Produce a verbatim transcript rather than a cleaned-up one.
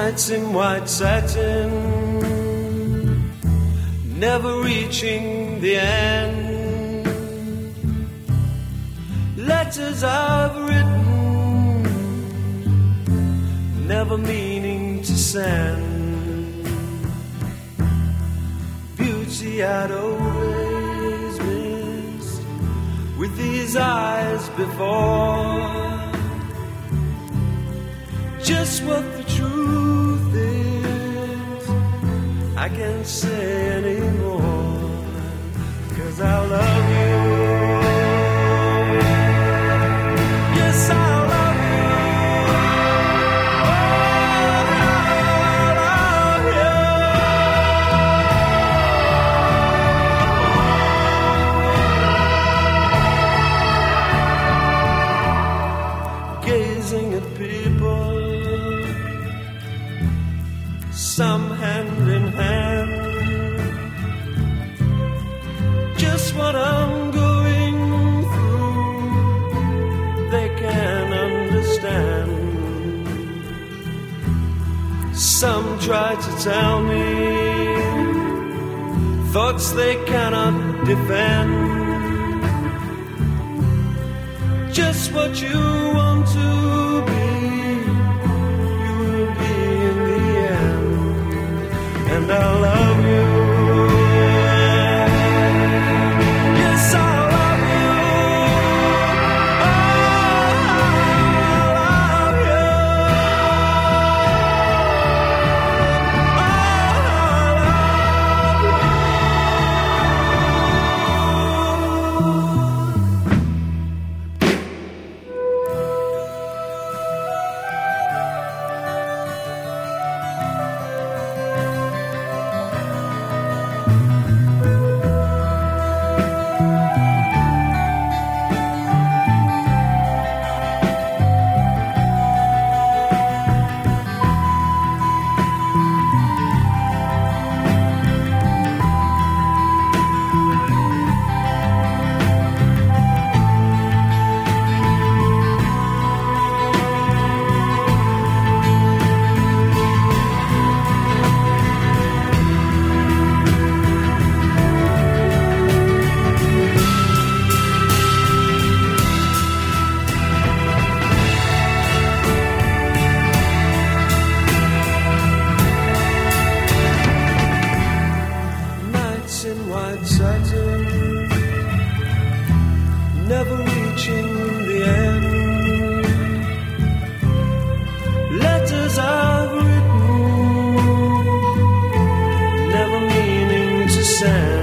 Nights in white satin, never reaching the end. Letters I've written, never meaning to send. Beauty I'd always missed with these eyes before. Just what the truth is, I can't say anymore, 'cause I love you. Yes, I love you. Oh, I love you. Gazing at people, some hand in hand, just what I'm going through, they can understand. Some try to tell me thoughts they cannot defend. Just what you want to be, you will be in the end. And I love you. Yes, I love you. Oh, I love you. Oh, never reaching the end. Letters I've written, never meaning to send.